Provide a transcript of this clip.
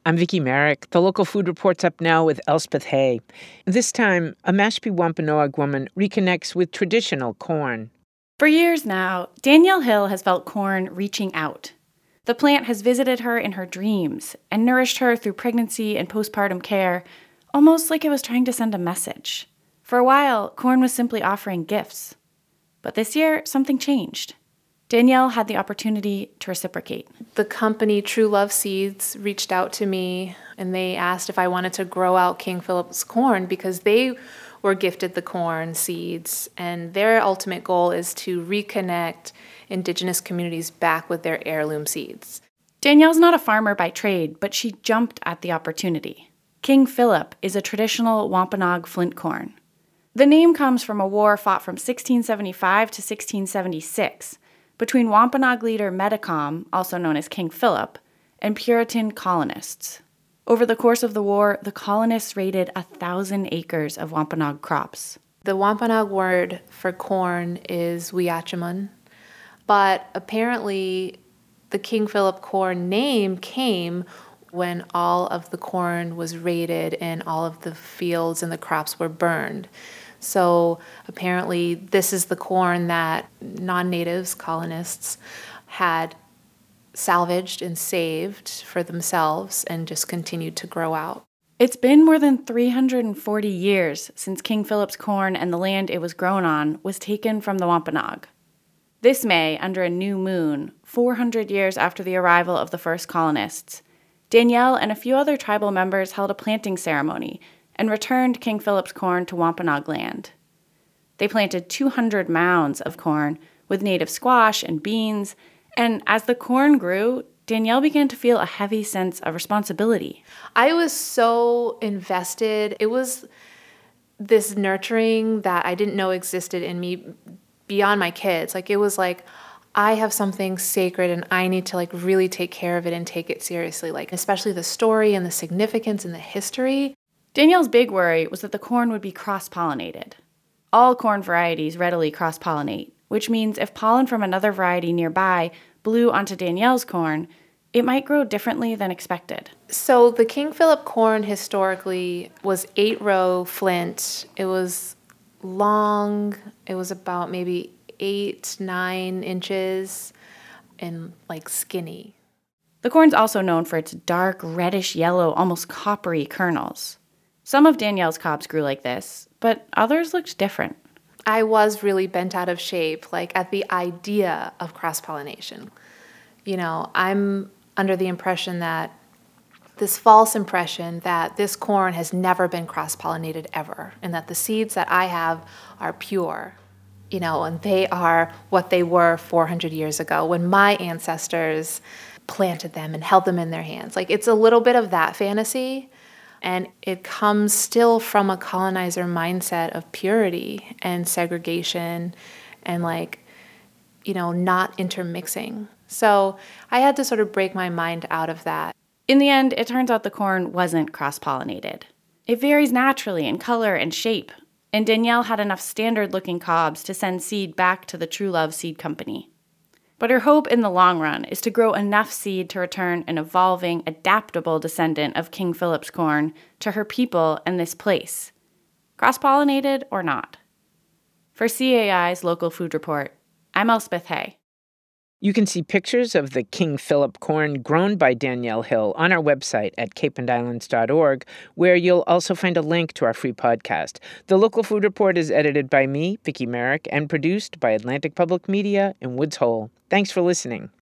I'm Vicki Merrick. The local food report's up now with Elspeth Hay. This time, a Mashpee Wampanoag woman reconnects with traditional corn. For years now, Danielle Hill has felt corn reaching out. The plant has visited her in her dreams and nourished her through pregnancy and postpartum care, almost like it was trying to send a message. For a while, corn was simply offering gifts. But this year, something changed. Danielle had the opportunity to reciprocate. The company True Love Seeds reached out to me and they asked if I wanted to grow out King Philip's corn because they were gifted the corn seeds, and their ultimate goal is to reconnect Indigenous communities back with their heirloom seeds. Danielle's not a farmer by trade, but she jumped at the opportunity. King Philip is a traditional Wampanoag flint corn. The name comes from a war fought from 1675 to 1676 between Wampanoag leader Metacom, also known as King Philip, and Puritan colonists. Over the course of the war, the colonists raided 1,000 acres of Wampanoag crops. The Wampanoag word for corn is Wiachamun, but apparently the King Philip corn name came when all of the corn was raided and all of the fields and the crops were burned. So apparently this is the corn that non-natives, colonists, had salvaged and saved for themselves and just continued to grow out. It's been more than 340 years since King Philip's corn and the land it was grown on was taken from the Wampanoag. This May, under a new moon, 400 years after the arrival of the first colonists, Danielle and a few other tribal members held a planting ceremony and returned King Philip's corn to Wampanoag land. They planted 200 mounds of corn with native squash and beans, and as the corn grew, Danielle began to feel a heavy sense of responsibility. I was so invested. It was this nurturing that I didn't know existed in me beyond my kids. It was like, I have something sacred and I need to really take care of it and take it seriously, especially the story and the significance and the history. Danielle's big worry was that the corn would be cross-pollinated. All corn varieties readily cross-pollinate, which means if pollen from another variety nearby blew onto Danielle's corn, it might grow differently than expected. So the King Philip corn historically was 8-row flint. It was long. It was about maybe 8-9 inches and skinny. The corn's also known for its dark, reddish-yellow, almost coppery kernels. Some of Danielle's cobs grew like this, but others looked different. I was really bent out of shape, at the idea of cross-pollination. I'm under the impression that this false impression that this corn has never been cross-pollinated ever, and that the seeds that I have are pure, and they are what they were 400 years ago when my ancestors planted them and held them in their hands. It's a little bit of that fantasy. And it comes still from a colonizer mindset of purity and segregation and not intermixing. So I had to sort of break my mind out of that. In the end, it turns out the corn wasn't cross-pollinated. It varies naturally in color and shape, and Danielle had enough standard-looking cobs to send seed back to the True Love Seed Company. But her hope in the long run is to grow enough seed to return an evolving, adaptable descendant of King Philip's corn to her people and this place, cross-pollinated or not. For CAI's Local Food Report, I'm Elspeth Hay. You can see pictures of the King Philip corn grown by Danielle Hill on our website at capeandislands.org, where you'll also find a link to our free podcast. The Local Food Report is edited by me, Vicki Merrick, and produced by Atlantic Public Media in Woods Hole. Thanks for listening.